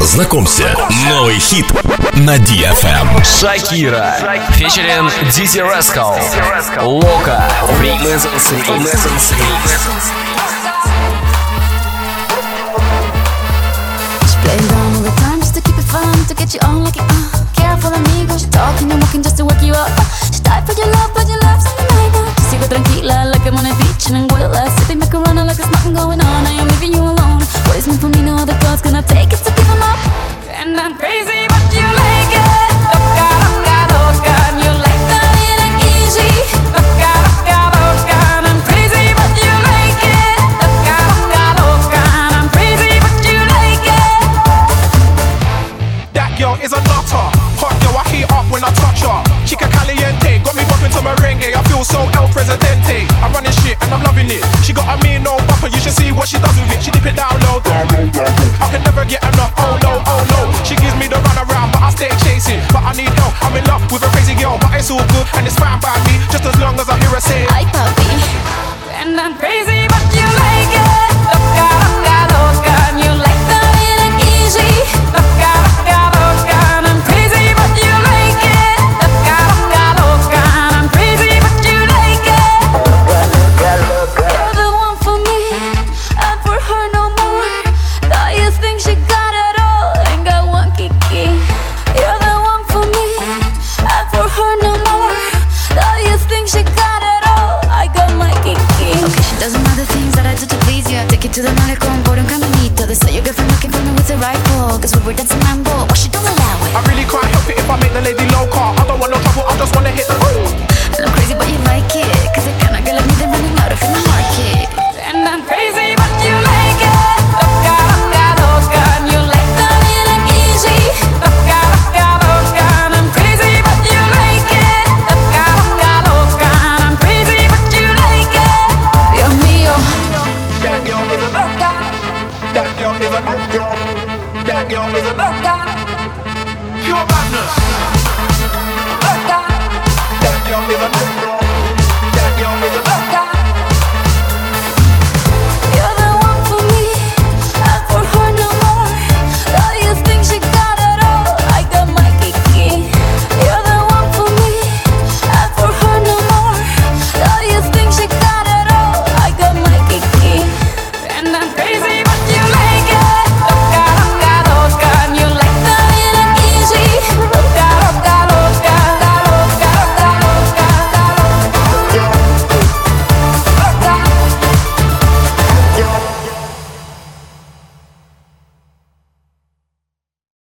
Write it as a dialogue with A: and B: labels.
A: Знакомься, новый хит на DFM.
B: Шакира, featuring Dizzy Rascal, Loca, Renaissance.
C: Playing down all the time just to keep it fun, to get you on like it, careful amigos, she talking and walking just to wake you up. She died for your love, but your love's in the night now. Sigo tranquila like I'm on a beach in Anguilla, sipping macarona like there's nothing going on. I am leaving you alone. What is meant for me, no other God's gonna take it, so give 'em up. And I'm crazy, but you like it. Loca, loca, loca, and you like that it ain't easy. Loca, loca, loca, and I'm crazy, but you like it. Loca, loca, loca, and I'm crazy, but you like it.
D: That girl is a nutter. Hot girl, I heat up when I touch her. Chica caliente, got me bumping to merengue. I feel so El Presidente. I'm running shit and I'm loving it. She got a mean old bumper, you should see what she does with it. She dip it down low. I can never get enough, oh no, oh no. She gives me the run around, but I stay chasing. But I need help, I'm in love with a crazy girl. But it's all good and it's fine by me, just as long as I hear her say
C: Ay, papi. And I'm crazy, but you like it. Loca, loca, loca, and you like that it ain't easy. Loca, loca, loca, and I'm crazy, but you like it. Loca, loca, loca, and I'm crazy, but you like it. You're the one for me, and for her no more. Thought you think she got it all, ain't got one kiki. You're the one for me, and for her no more. Thought you think she got it all, I got my kiki. Okay, she does other things that I do to please you. Take it to the malecón por un caminito. They say your girlfriend looking for me with a rifle, cause we were dancing mambo, but she don't allow it.
D: I really can't help it if I make the lady loca. I don't want no trouble, I just wanna hit the
C: And I'm crazy but you like it, cause the kind of girl like me they're running out of in the market. And I'm crazy but you like it. Loca, loca, loca, and you like that it ain't easy. Loca, loca, loca, and I'm crazy but you like it. Loca, loca, loca, and I'm crazy but you like it. Dios mío.
D: That girl is a loca. That girl is a loca. That girl is a loca. Pure madness.
C: Loca.
D: That girl is a loca. That girl is a